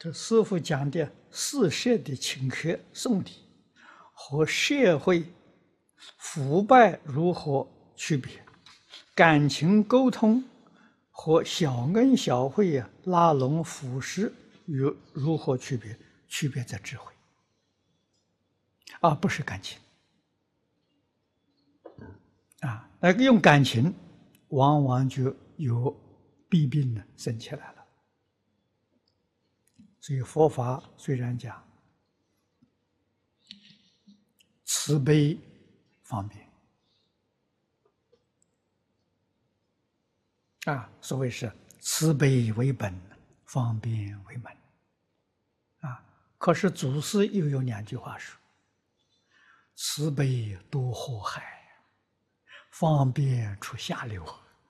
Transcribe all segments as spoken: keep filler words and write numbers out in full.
这师父讲的四摄的请客送礼和社会腐败如何区别？感情沟通和小恩小惠啊，拉拢腐蚀如如何区别？区别在智慧，而不是感情。啊，那个用感情，往往就有弊病呢生起来了。所以佛法虽然讲慈悲方便啊，所谓是慈悲为本，方便为门啊。可是祖师又有两句话说：慈悲多祸害，方便出下流。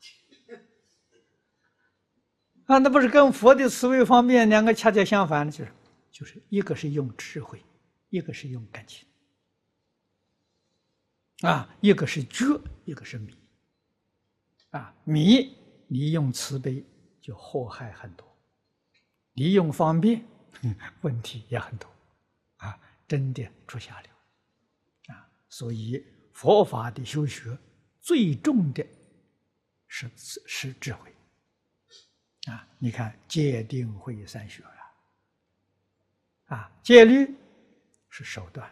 啊，那不是跟佛的慈悲方便两个恰恰相反？就是就是一个是用智慧，一个是用感情。啊，一个是觉，一个是迷。啊，迷你用慈悲就祸害很多，你用方便问题也很多，啊，真的出下流。啊，所以佛法的修学最重的是是智慧。啊，你看戒定慧三学啊，啊，戒律是手段，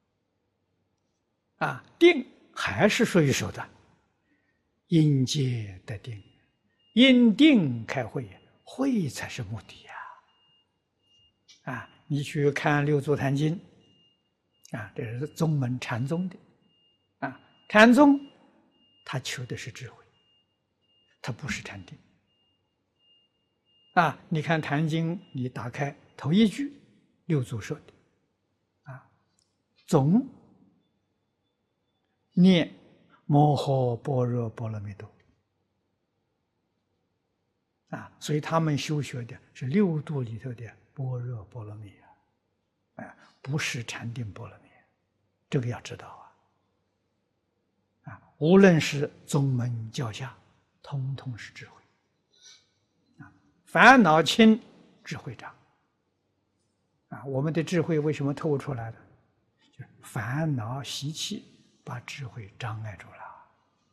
啊，定还是属于手段，因戒得定，因定开慧，慧才是目的呀！啊，你去看《六祖坛经》，啊，这是宗门禅宗的，啊，禅宗他求的是智慧，他不是禅定。啊，你看《坛经》，你打开头一句，六祖说的，啊，总念摩诃般若波罗蜜多，啊，所以他们修学的是六度里头的般若波罗蜜啊，啊，不是禅定波罗蜜，这个要知道啊，啊，无论是宗门教下，通通是智慧。烦恼轻，智慧长。啊，我们的智慧为什么透出来的？就是烦恼习气把智慧障碍住了。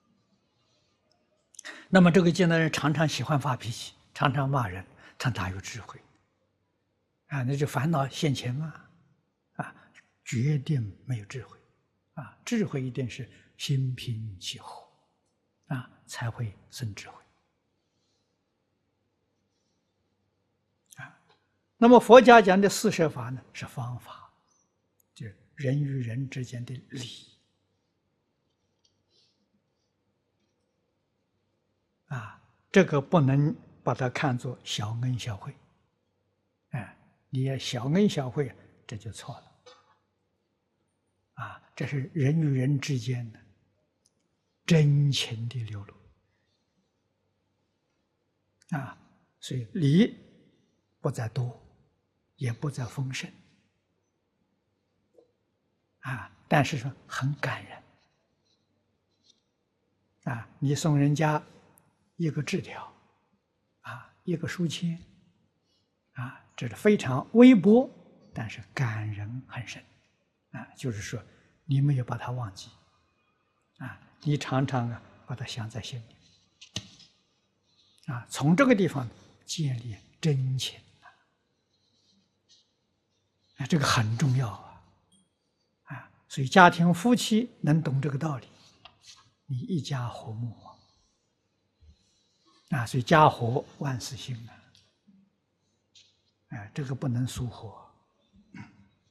那么这个现代人常常喜欢发脾气，常常骂人，他哪有智慧？啊，那就烦恼现前嘛。啊，决定没有智慧。啊，智慧一定是心平气和，啊，才会生智慧。那么佛家讲的四摄法呢，是方法，就是人与人之间的礼啊，这个不能把它看作小恩小惠，哎，你要小恩小惠，这就错了啊！这是人与人之间的真情的流露啊，所以礼不在多。也不再丰盛，啊，但是说很感人，啊，你送人家一个字条，啊，一个书签，啊，这是非常微薄，但是感人很深，啊，就是说你没有把它忘记，啊，你常常啊把它想在心里，啊，从这个地方建立真情。啊，这个很重要啊！啊，所以家庭夫妻能懂这个道理，你一家和睦啊！所以家和万事兴啊！哎，这个不能疏忽。